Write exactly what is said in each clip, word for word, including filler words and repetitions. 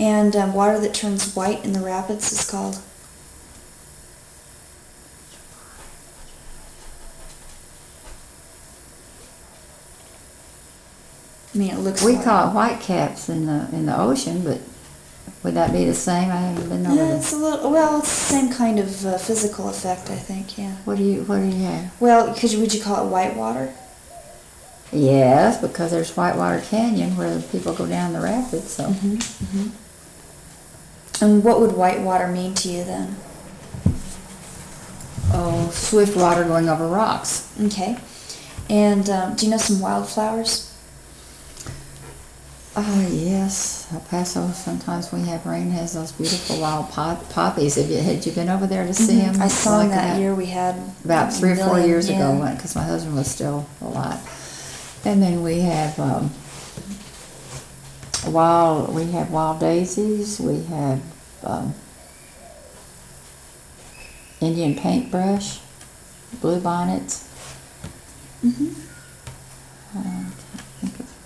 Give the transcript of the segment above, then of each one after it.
And um, water that turns white in the rapids is called? I mean, it looks We white. call it whitecaps in the in the ocean, but would that be the same? I haven't been over Yeah, there. it's a little, well, it's the same kind of uh, physical effect, I think, yeah. What do you What do you have? Well, could you, would you call it white water? Yes, because there's Whitewater Canyon where people go down the rapids. So. Mm-hmm, mm-hmm. And what would white water mean to you then? Oh, swift water going over rocks. Okay. And um, do you know some wildflowers? Ah, yes. El Paso, sometimes when we have rain, has those beautiful wild pop- poppies. Have you, had you been over there to see Mhm. them? I saw them Like that about, year we had About three or four million, years yeah. ago, because my husband was still alive. And then we have um, wild, we have wild daisies. We have um, Indian paintbrush, blue bonnets. Mm-hmm. Uh, I can't think of.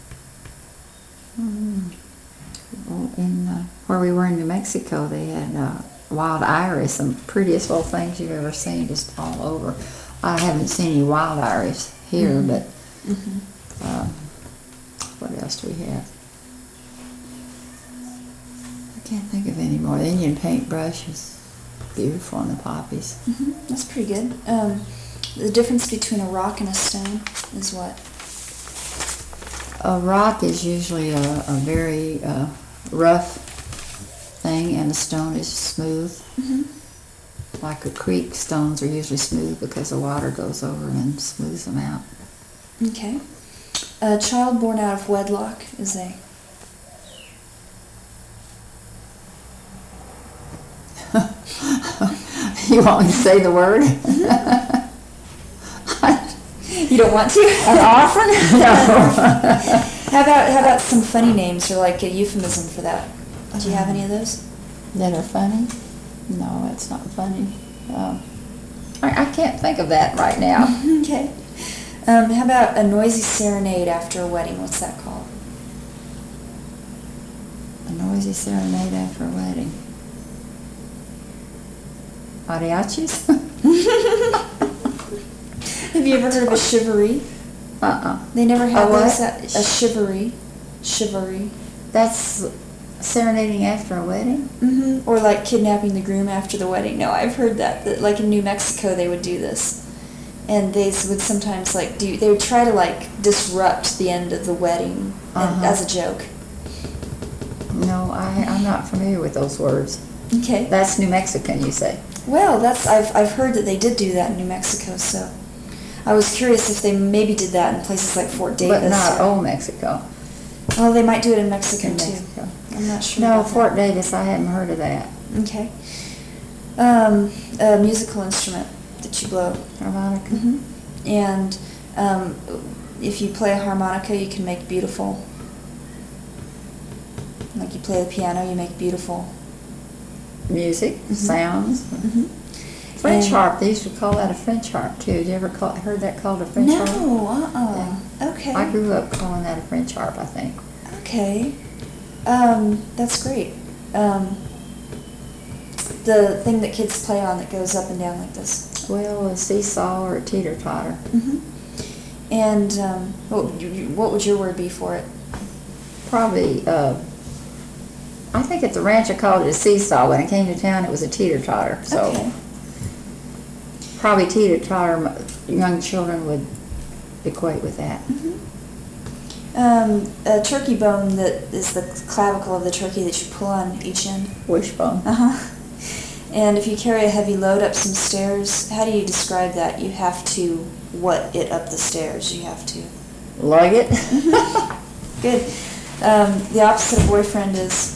Mm. Well, in uh, where we were in New Mexico, they had uh, wild iris, the prettiest little things you've ever seen, just all over. I haven't seen any wild iris here, Mm-hmm. but Mm-hmm. um, what else do we have? I can't think of any more. The Indian paintbrush is beautiful, and the poppies. Mm-hmm. That's pretty good. Um, the difference between a rock and a stone is what? A rock is usually a, a very uh, rough thing, and a stone is smooth. Mm-hmm. Like a creek, stones are usually smooth because the water goes over and smooths them out. Okay. A child born out of wedlock is a... You want me to say the word? You don't want to? An orphan? No. How about how about some funny names or like a euphemism for that? Do you have any of those? That are funny? No, it's not funny. Um, I, I can't think of that right now. Okay. Um, how about a noisy serenade after a wedding? What's that called? A noisy serenade after a wedding. Mariachis? Have you ever heard of a chivalry? Uh-uh. They never had A what? those. At, a chivalry. Chivalry. That's serenading after a wedding? Mm-hmm. Or like kidnapping the groom after the wedding. No, I've heard that, that. Like in New Mexico, they would do this. And they would sometimes like do, they would try to like disrupt the end of the wedding and, Uh-huh. as a joke. No, I, I'm not familiar with those words. Okay. That's New Mexican, you say? Well, that's I've I've heard that they did do that in New Mexico, so I was curious if they maybe did that in places like Fort Davis. But not or, old Mexico. Well, they might do it in Mexico In too. Mexico. I'm not sure. No, about Fort that. Davis, I hadn't heard of that. Okay. Um, a musical instrument that you blow. Harmonica? Mm-hmm. And um, if you play a harmonica, you can make beautiful. Like you play the piano, you make beautiful. Music, Mhm. sounds. Mm-hmm. French And- harp, they used to call that a French harp too. Did you ever call, heard that called a French harp? No, uh-uh. Okay. I grew up calling that a French harp, I think. Okay. Um, that's great. Um, the thing that kids play on that goes up and down like this. Well, a seesaw or a teeter-totter. Mm-hmm. And um, what, would you, what would your word be for it? Probably, uh, I think at the ranch I called it a seesaw. When it came to town, it was a teeter-totter. So Okay. probably teeter-totter, young children would equate with that. Mm-hmm. Um, a turkey bone that is the clavicle of the turkey that you pull on each end. Wishbone. Uh-huh. And if you carry a heavy load up some stairs, how do you describe that? You have to what it up the stairs? You have to... Lug it. Good. Um, the opposite of boyfriend is...